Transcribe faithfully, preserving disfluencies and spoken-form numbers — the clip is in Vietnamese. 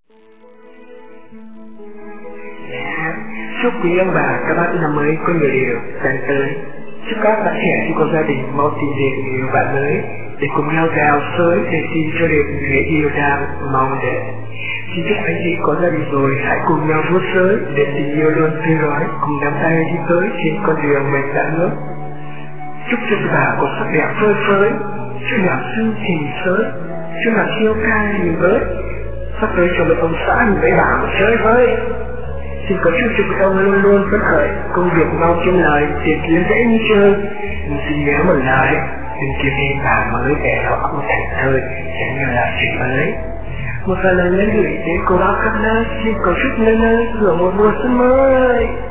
Dạ, chúc quý ông bà các bác năm mới có nhiều điều sáng tới. Chúc các bạn trẻ khi có gia đình mau tìm được người yêu bạn mới để cùng nhau đào sới để tìm cho được người yêu đang mong đợi. Xin chúc anh chị có gia đình rồi hãy cùng nhau vuốt sới để tình yêu luôn tươi rói, cùng nắm tay đi tới trên con đường mình đã ước. Chúc cho bà có sắc đẹp phơi phới, cho nhỏ xinh hình sới, cho nhỏ siêu ca nhìn với, sắp tới cho mấy ông xã nhìn với bà mà chơi với. Xin có chúc cho các ông luôn luôn phấn khởi, công việc mau kiếm lời, tiền kiếm dễ như chơi. Nhưng xin nhớ một lời, đừng kiếm thêm bà mới để đầu óc thành thơi, chẳng như là chuyện mới. Một vài lời nhắn gửi đến cô bác các nơi, xin cầu chúc nơi nơi hưởng một mùa xuân mới.